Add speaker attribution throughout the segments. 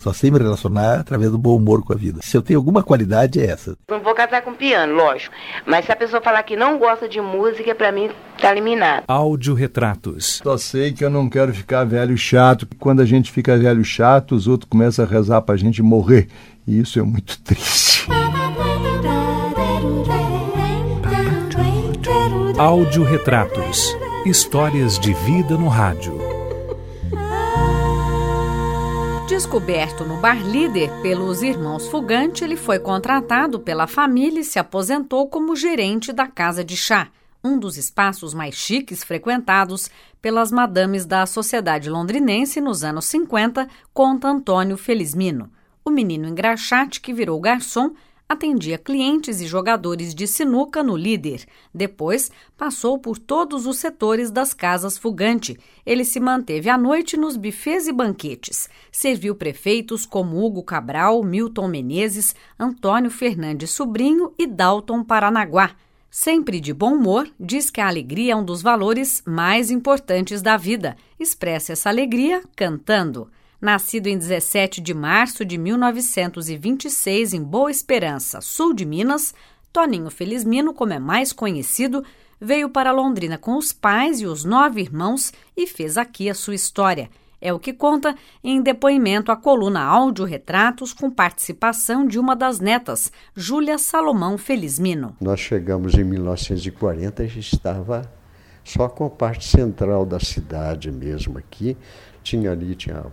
Speaker 1: Só sei me relacionar através do bom humor com a vida. Se eu tenho alguma qualidade, é essa.
Speaker 2: Não vou casar com piano, lógico. Mas se a pessoa falar que não gosta de música, pra mim tá eliminado.
Speaker 3: Áudio-retratos.
Speaker 4: Só sei que eu não quero ficar velho chato. Quando a gente fica velho chato, os outros começam a rezar pra gente morrer. E isso é muito triste.
Speaker 3: Áudio-retratos. Histórias de vida no rádio.
Speaker 5: Descoberto no Bar Líder pelos irmãos Fugante, ele foi contratado pela família e se aposentou como gerente da Casa de Chá, um dos espaços mais chiques frequentados pelas madames da sociedade londrinense nos anos 50, conta Antônio Felizmino. O menino engraxate que virou garçom atendia clientes e jogadores de sinuca no Líder. Depois, passou por todos os setores das casas Fugante. Ele se manteve à noite nos bufês e banquetes. Serviu prefeitos como Hugo Cabral, Milton Menezes, Antônio Fernandes Sobrinho e Dalton Paranaguá. Sempre de bom humor, diz que a alegria é um dos valores mais importantes da vida. Expressa essa alegria cantando. Nascido em 17 de março de 1926 em Boa Esperança, sul de Minas, Toninho Felizmino, como é mais conhecido, veio para Londrina com os pais e os 9 irmãos e fez aqui a sua história. É o que conta em depoimento à coluna Áudio-retratos com participação de uma das netas, Júlia Salomão Felizmino.
Speaker 6: Nós chegamos em 1940 e a gente estava só com a parte central da cidade mesmo aqui. Tinha a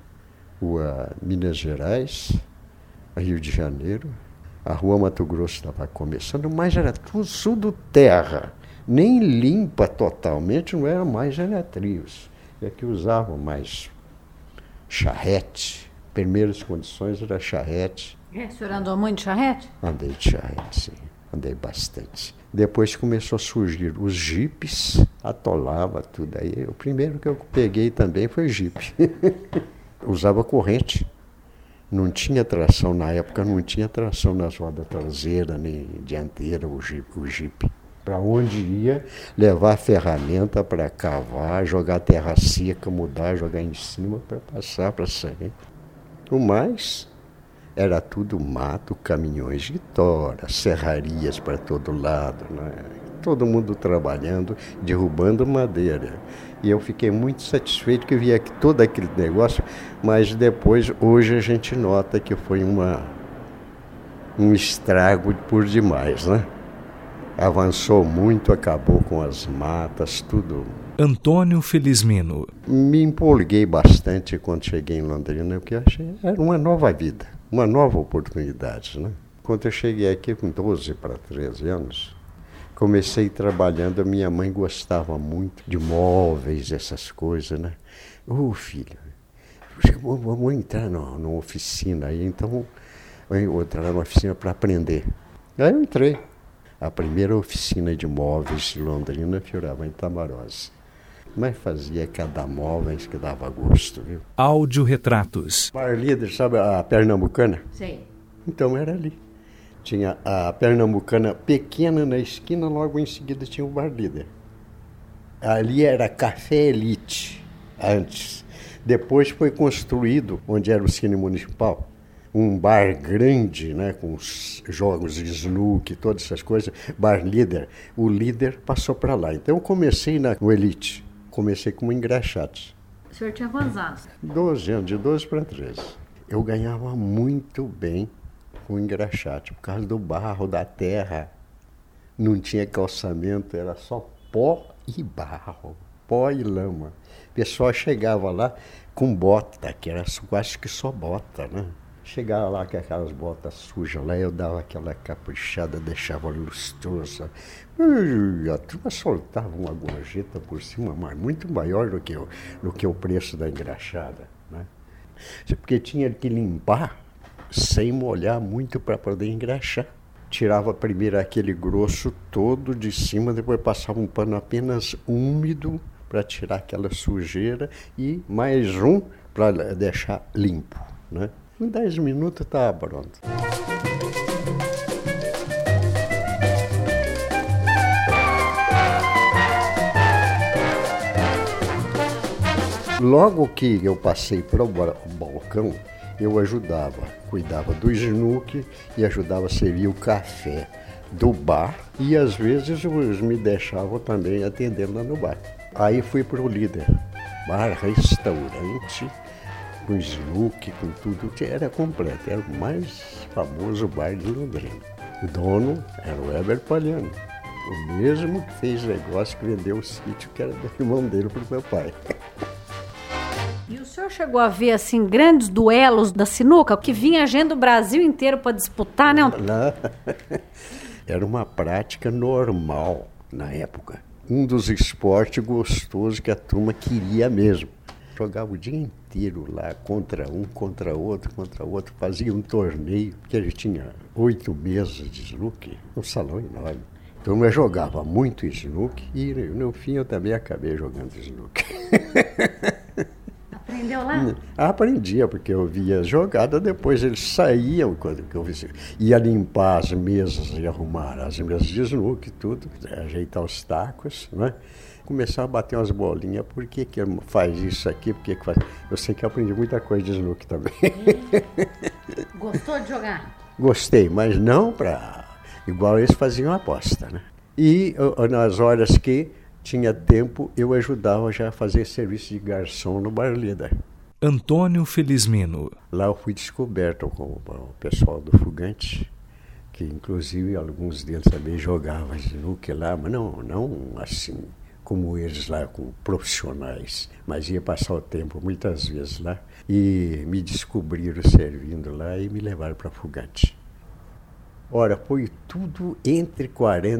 Speaker 6: rua Minas Gerais, Rio de Janeiro, a rua Mato Grosso estava começando, mas era tudo terra, nem limpa totalmente, não era mais era trios. E aqui usavam mais charrete, primeiras condições era charrete.
Speaker 5: O senhor andou muito de charrete?
Speaker 6: Andei de charrete, sim, andei bastante. Depois começou a surgir os jipes, atolava tudo aí. O primeiro que eu peguei também foi jipe. Usava corrente. Não tinha tração, na época não tinha tração nas rodas traseiras nem dianteira, o jipe. Para onde ia, levar a ferramenta para cavar, jogar terra seca, mudar, jogar em cima para passar para sair. O mais era tudo mato, caminhões de tora, serrarias para todo lado, né? Todo mundo trabalhando, derrubando madeira. E eu fiquei muito satisfeito que eu vi aqui todo aquele negócio, mas depois, hoje a gente nota que foi um estrago por demais, né? Avançou muito, acabou com as matas, tudo.
Speaker 3: Antônio Felizmino.
Speaker 6: Me empolguei bastante quando cheguei em Londrina, porque eu achei que era uma nova vida, uma nova oportunidade, né? Quando eu cheguei aqui com 12 para 13 anos, comecei trabalhando, a minha mãe gostava muito de móveis, essas coisas, né? Filho, vamos entrar numa oficina aí, então eu vou entrar numa oficina para aprender. Aí eu entrei. A primeira oficina de móveis de Londrina fiorava em Tamarose. Mas fazia cada móveis que dava gosto, viu?
Speaker 3: Áudio-retratos.
Speaker 6: Bar Líder, sabe a Pernambucana?
Speaker 5: Sim.
Speaker 6: Então era ali. Tinha a Pernambucana pequena na esquina, logo em seguida tinha o Bar Líder. Ali era Café Elite, antes. Depois foi construído, onde era o Cine Municipal, um bar grande, né, com os jogos de snooker, todas essas coisas, Bar Líder. O Líder passou para lá. Então eu comecei no Elite, comecei como engraxate.
Speaker 5: O senhor tinha quantos anos?
Speaker 6: 12 anos, de 12 para 13. Eu ganhava muito bem com engraxate, por causa do barro, da terra. Não tinha calçamento, era só pó e barro, pó e lama. O pessoal chegava lá com bota, que era quase que só bota, né? Chegava lá com aquelas botas sujas lá, eu dava aquela caprichada, deixava lustrosa. A turma soltava uma gorjeta por cima, mas muito maior do que o preço da engraxada, né? Porque tinha que limpar sem molhar muito para poder engraxar. Tirava primeiro aquele grosso todo de cima, depois passava um pano apenas úmido para tirar aquela sujeira e mais um para deixar limpo, né? Em 10 minutos estava pronto. Logo que eu passei para o balcão, eu ajudava, cuidava do snook e ajudava a servir o café do bar e às vezes eles me deixavam também atendendo lá no bar. Aí fui para o Líder, bar-restaurante, com snook, com tudo, que era completo, era o mais famoso bar de Londrina. O dono era o Heber Palhano, o mesmo que fez negócio que vendeu o sítio que era do irmão dele para o meu pai.
Speaker 5: E o senhor chegou a ver, assim, grandes duelos da sinuca, que vinha gente do Brasil inteiro para disputar, né?
Speaker 6: Era uma prática normal na época. Um dos esportes gostosos que a turma queria mesmo. Jogava o dia inteiro lá, contra um, contra outro, fazia um torneio, porque a gente tinha 8 mesas de snook, um salão enorme. Então eu jogava muito snook e no fim eu também acabei jogando snook.
Speaker 5: Aprendeu lá?
Speaker 6: Aprendia, porque eu via jogada, depois eles saíam, quando eu ia limpar as mesas e arrumar as mesas de snook e tudo, ajeitar os tacos, né? Começar a bater umas bolinhas, por que faz isso aqui, por que faz... Eu sei que aprendi muita coisa de snook também.
Speaker 5: Gostou de jogar?
Speaker 6: Gostei, mas não para... Igual eles faziam aposta, né? E nas horas que tinha tempo, eu ajudava já a fazer serviço de garçom no Bar Líder.
Speaker 3: Antônio Felizmino.
Speaker 6: Lá eu fui descoberto com o pessoal do Fugante, que inclusive alguns deles também jogavam snook lá, mas não assim como eles lá, com profissionais, mas ia passar o tempo muitas vezes lá e me descobriram servindo lá e me levaram para Fugante. Ora, foi tudo entre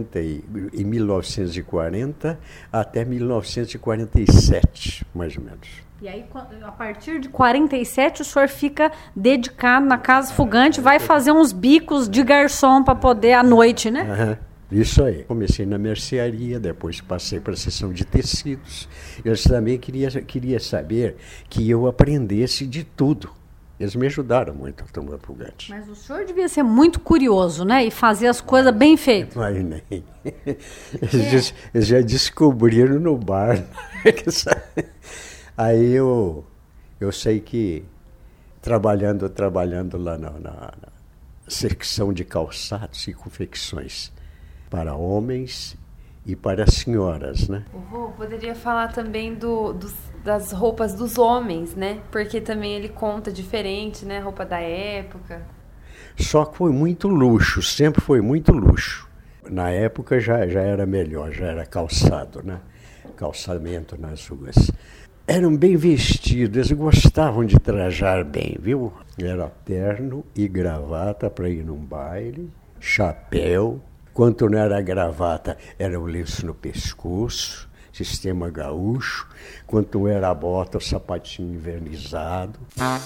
Speaker 6: 1940 até 1947, mais ou menos.
Speaker 5: E aí, a partir de 47, o senhor fica dedicado na Casa Fugante, vai fazer uns bicos de garçom para poder à noite, né?
Speaker 6: Uhum. Isso aí. Comecei na mercearia, depois passei para a seção de tecidos. Eles também queria saber que eu aprendesse de tudo. Eles me ajudaram muito a tomar Fugante.
Speaker 5: Mas o senhor devia ser muito curioso, né? E fazer as coisas bem feitas.
Speaker 6: Mas nem. Eles já descobriram no bar. Aí eu sei que trabalhando lá na secção de calçados e confecções para homens e para senhoras, né?
Speaker 7: O vô poderia falar também das roupas dos homens, né? Porque também ele conta diferente, né? Roupa da época.
Speaker 6: Só que foi muito luxo, sempre foi muito luxo. Na época já era melhor, já era calçado, né? Calçamento nas ruas. Eram bem vestidos, eles gostavam de trajar bem, viu? Era terno e gravata para ir num baile, chapéu. Quando não era gravata, era o lenço no pescoço, sistema gaúcho. Quando era a bota, o sapatinho invernizado.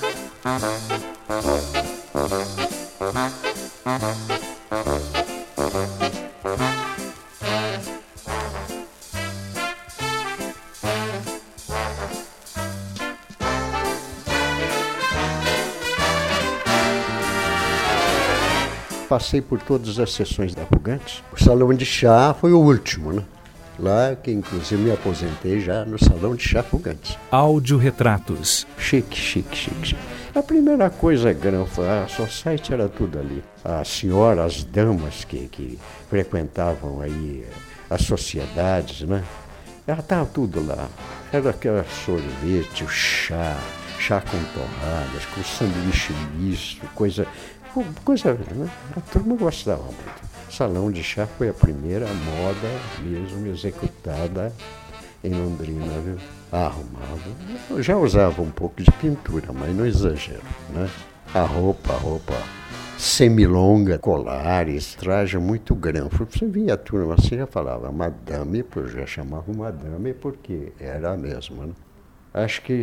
Speaker 6: Passei por todas as sessões da Fugante. O salão de chá foi o último, né? Lá que inclusive me aposentei já no salão de chá Fugante.
Speaker 3: Audiorretratos.
Speaker 6: Chique. A primeira coisa grande, a society era tudo ali. As senhoras, as damas que frequentavam aí as sociedades, né? Ela estava tudo lá. Era aquele sorvete, o chá com torradas, com sanduíche misto, coisa, né? A turma gostava muito. Salão de chá foi a primeira moda mesmo executada em Londrina, viu? Arrumava. Eu já usava um pouco de pintura, mas não exagero, né? A roupa semilonga, colares, traje muito grande. Você via a turma assim, já falava madame, eu já chamava madame porque era a mesma, né? Acho que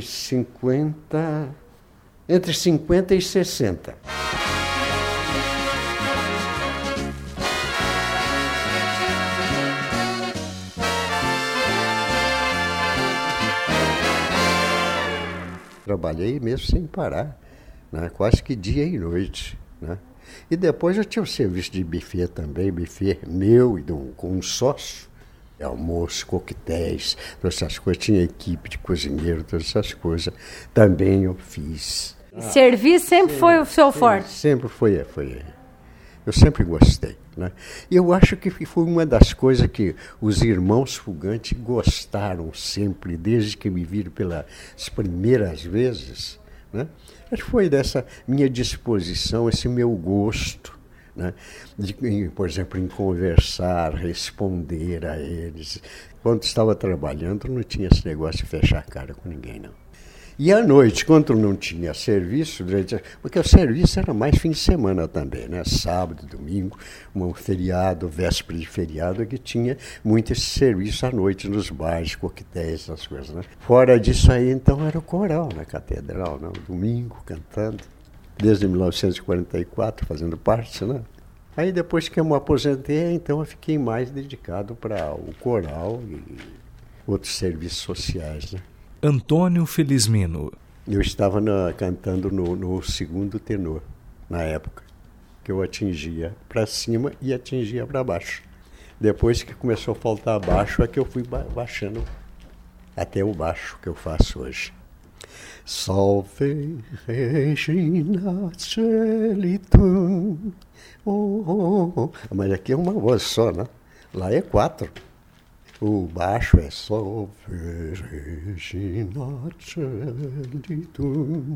Speaker 6: entre 50 e 60. Trabalhei mesmo sem parar, né? Quase que dia e noite, né? E depois eu tinha o serviço de buffet também, buffet meu e com um sócio, almoço, coquetéis, todas essas coisas, tinha equipe de cozinheiro, todas essas coisas, também eu fiz.
Speaker 5: Servir sempre foi o seu forte?
Speaker 6: Sempre foi. Eu sempre gostei, né? E eu acho que foi uma das coisas que os irmãos Fugante gostaram sempre, desde que me viram pelas primeiras vezes, né? Acho que foi dessa minha disposição, esse meu gosto, né? Por exemplo, em conversar, responder a eles. Quando estava trabalhando, não tinha esse negócio de fechar a cara com ninguém, não. E à noite, quando não tinha serviço, porque o serviço era mais fim de semana também, né? Sábado, domingo, um feriado, véspera de feriado, que tinha muito esse serviço à noite nos bares, coquetéis, essas coisas, né? Fora disso aí, então, era o coral na catedral, né? Domingo, cantando, desde 1944, fazendo parte, né? Aí depois que eu me aposentei, então eu fiquei mais dedicado para o coral e outros serviços sociais, né?
Speaker 3: Antônio Felismino.
Speaker 6: Eu estava cantando no segundo tenor, na época, que eu atingia para cima e atingia para baixo. Depois que começou a faltar baixo, é que eu fui baixando até o baixo que eu faço hoje. Salve Regina Celitum. Mas aqui é uma voz só, né? Lá é 4. O baixo é Salve Regina Celitum,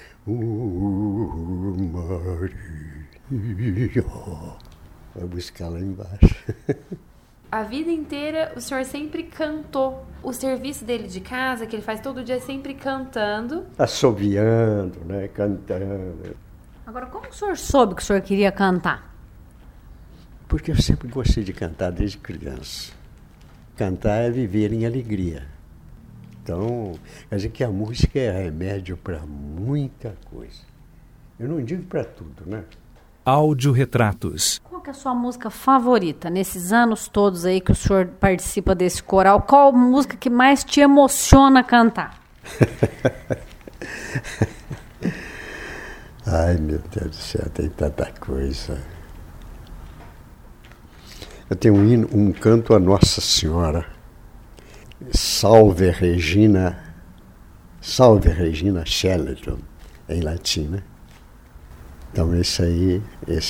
Speaker 6: Maria. Vai buscar lá embaixo.
Speaker 7: A vida inteira o senhor sempre cantou. O serviço dele de casa, que ele faz todo dia, sempre cantando.
Speaker 6: Assobiando, né? Cantando.
Speaker 5: Agora, como o senhor soube que o senhor queria cantar?
Speaker 6: Porque eu sempre gostei de cantar desde criança. Cantar é viver em alegria. Então, quer dizer que a música é remédio para muita coisa. Eu não digo para tudo, né?
Speaker 3: Audiorretratos.
Speaker 5: Qual que é a sua música favorita nesses anos todos aí que o senhor participa desse coral? Qual música que mais te emociona cantar?
Speaker 6: Ai, meu Deus do céu, tem tanta coisa. Eu tenho um canto a Nossa Senhora. Salve Regina Celitum, em latim, né? Então esse aí,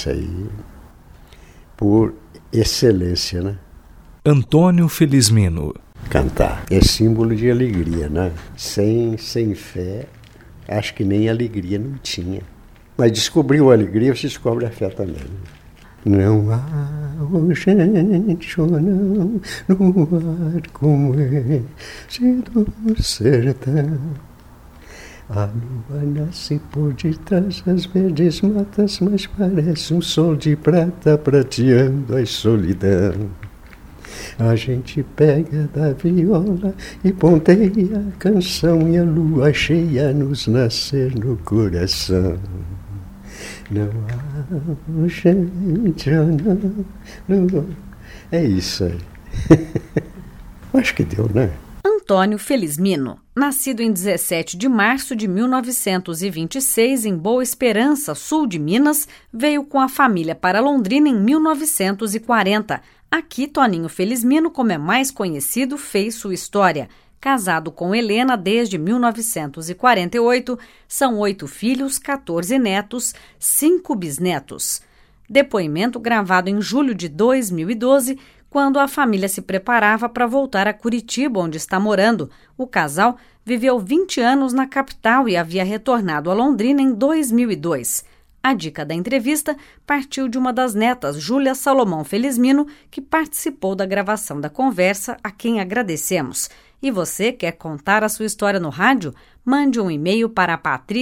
Speaker 6: por excelência, né?
Speaker 3: Antônio Felismino.
Speaker 6: Cantar é símbolo de alegria, né? Sem fé, acho que nem alegria não tinha. Mas descobriu a alegria, você descobre a fé também, né? Não há gente ou não no ar como esse do sertão. A lua nasce por detrás das verdes matas, mas parece um sol de prata prateando a solidão. A gente pega da viola e ponteia a canção e a lua cheia nos nascer no coração. Não há gente, não. É isso aí. Acho que deu, né?
Speaker 5: Antônio Felismino, nascido em 17 de março de 1926 em Boa Esperança, sul de Minas, veio com a família para Londrina em 1940. Aqui, Toninho Felismino, como é mais conhecido, fez sua história. Casado com Helena desde 1948, são 8 filhos, 14 netos, 5 bisnetos. Depoimento gravado em julho de 2012, quando a família se preparava para voltar a Curitiba, onde está morando. O casal viveu 20 anos na capital e havia retornado a Londrina em 2002. A dica da entrevista partiu de uma das netas, Júlia Salomão Felismino, que participou da gravação da conversa, a quem agradecemos. E você quer contar a sua história no rádio? Mande um e-mail para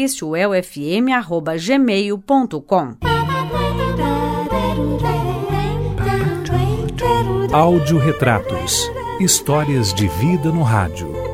Speaker 5: patriciolfm@gmail.com.
Speaker 3: Audiorretratos. Histórias de vida no rádio.